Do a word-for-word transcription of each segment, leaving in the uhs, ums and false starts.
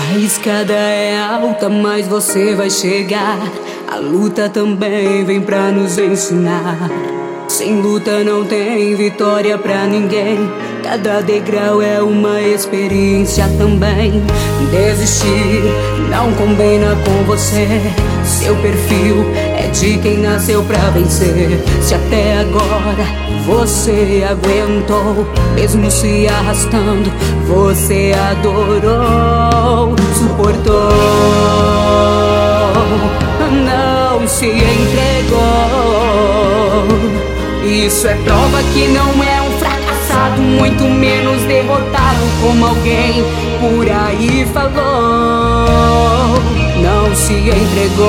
A escada é alta, mas você vai chegar. A luta também vem pra nos ensinar. Sem luta não tem vitória pra ninguém. Cada degrau é uma experiência também. Desistir não combina com você. Seu perfil é de quem nasceu pra vencer. Se até agora você aguentou, mesmo se arrastando, você adorou, suportou, não se entregou. Isso é prova que não é um fracassado, muito menos derrotado, como alguém por aí falou. Não se entregou,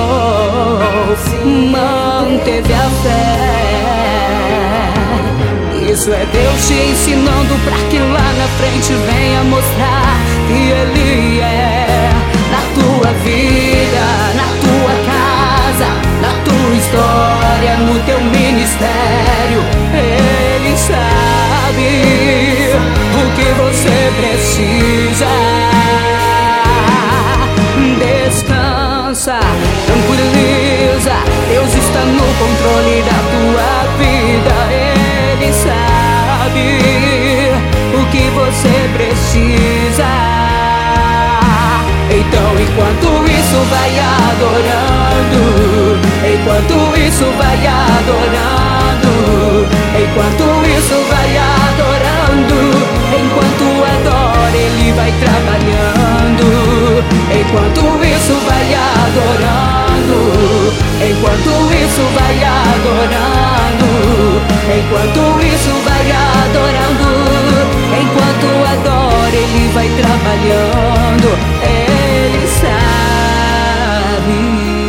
manteve a fé. Isso é Deus te ensinando pra que lá na frente venha mostrar que Ele é na tua vida, na tua casa, na tua história, no teu ministério. Ele sabe o que você precisa. Descansa, tranquiliza, Deus está no controle da tua vida. Ele sabe o que você precisa. Então enquanto isso vai adorando, enquanto isso vai adorando, enquanto isso vai adorando, enquanto adora Ele vai trabalhando. Enquanto isso vai adorando, enquanto isso vai adorando, enquanto isso vai adorando, enquanto adora Ele vai trabalhando. Ele sabe.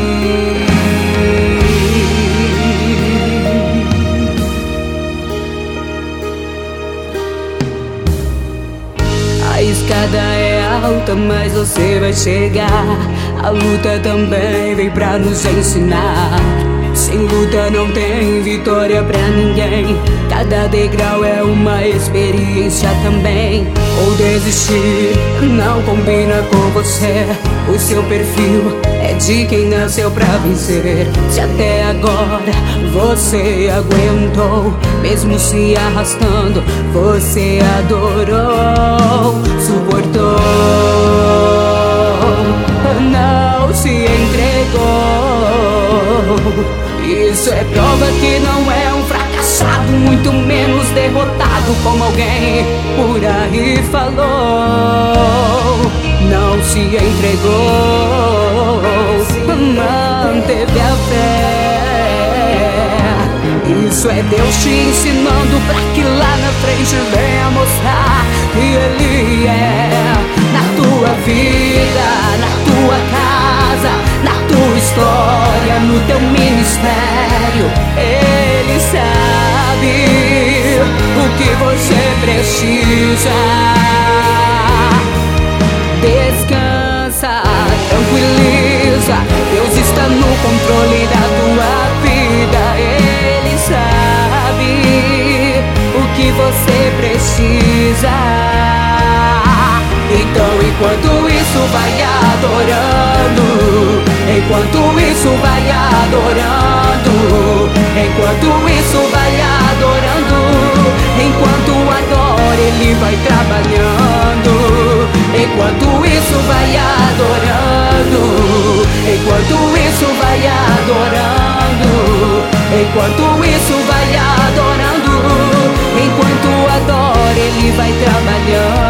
A escada é alta, mas você vai chegar. A luta também vem pra nos ensinar. Sem luta não tem vitória pra ninguém. Cada degrau é uma experiência também. Ou desistir não combina com você. O seu perfil é de quem nasceu pra vencer. Se até agora você aguentou, mesmo se arrastando, você adorou, suportou, não se entregou. Isso é prova que não é um fracassado, muito menos derrotado, como alguém por aí falou. Não se entregou, manteve a fé. Isso é Deus te ensinando pra que lá na frente venha mostrar que Ele é na tua vida, na tua casa, na tua história, no teu ministério. Ele sabe o que você precisa. Descansa, tranquiliza, Deus está no controle da tua vida. Ele sabe o que você precisa. Então enquanto isso vai adorando, enquanto isso vai adorando, enquanto isso vai adorando, enquanto adora Ele vai trabalhando. Enquanto isso vai adorando, enquanto isso vai adorando, enquanto isso vai adorando, enquanto adora Ele vai trabalhando.